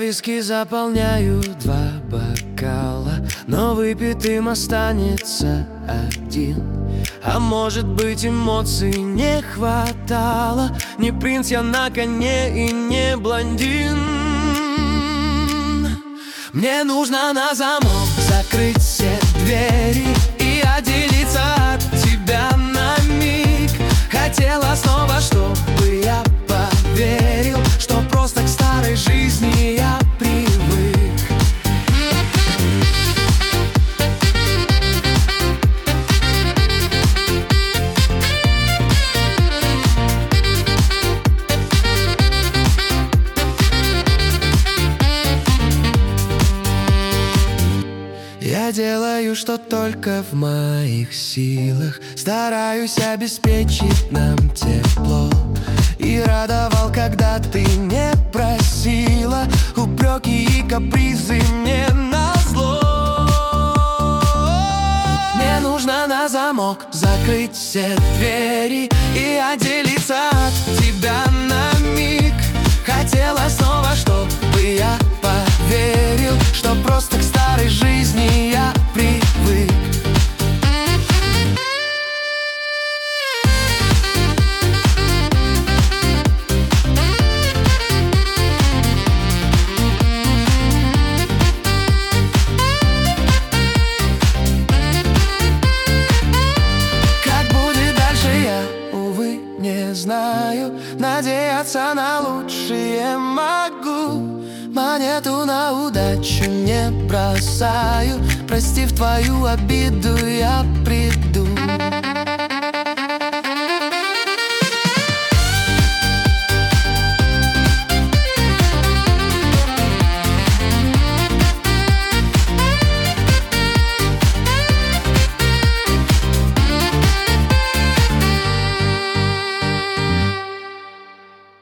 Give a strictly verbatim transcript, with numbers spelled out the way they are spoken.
виски заполняю два бокала, но выпитым останется один. А может быть, эмоций не хватало. Не принц я на коне и не блондин. Мне нужно на замок закрыть все двери и отделиться от тебя на миг. Хотела снова, чтобы я поверил, что просто к старой жизни я привык. Я делаю, что только в моих силах, стараюсь обеспечить нам тепло. И радовал, когда ты не просила, упреки и капризы мне назло. Мне нужно на замок закрыть все двери и отделиться от тебя на миг. Хотела снова, чтобы я поверил, что просто к старой жизни я привык. Как будет дальше, я, увы, не знаю. Надеяться на лучшее могу. Монету на удачу не бросаю. Простив твою обиду, я при